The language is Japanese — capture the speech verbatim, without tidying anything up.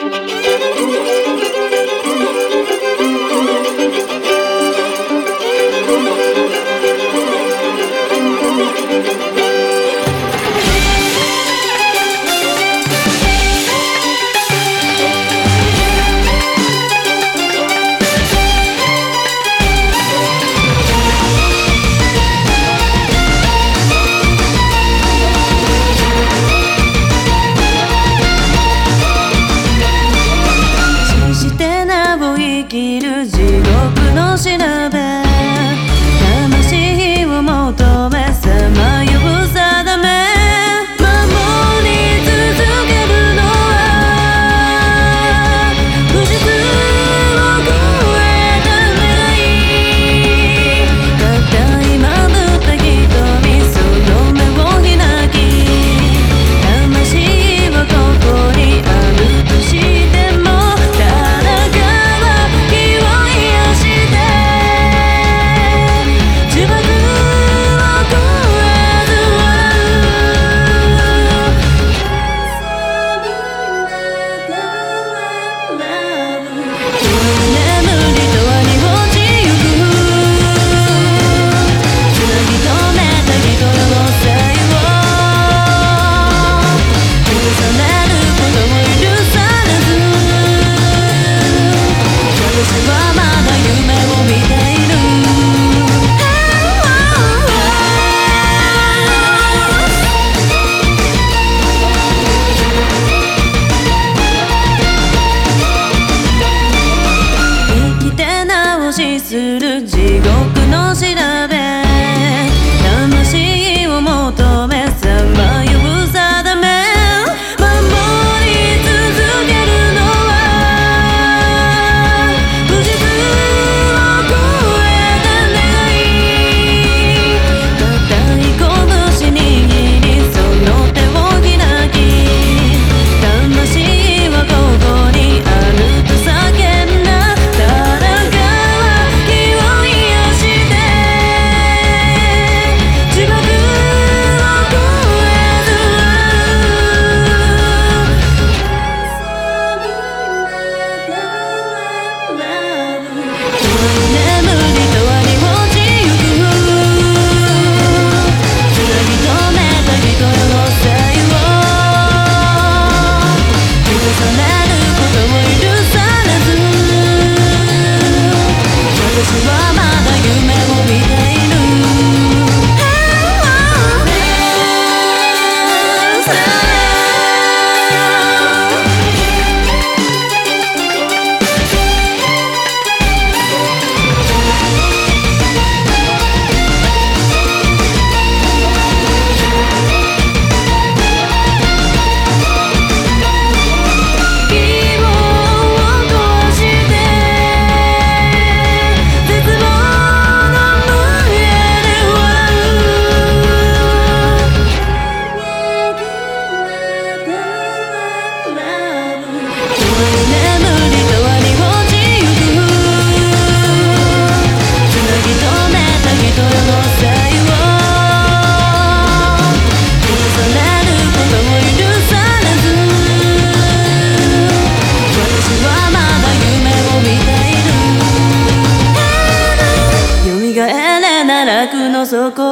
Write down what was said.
生きる地獄の調べ、魂を求めさまよう定め、守り続けるのは不実を超えた願い。たった今ぶった瞳、その目を開き、魂はここにあるとしてもする地獄の調べ、魂を求めさまよう定め、守り続けるのは不実を超えた願い。固い拳握りその手を開き、魂はここにあると叫んだ。そこ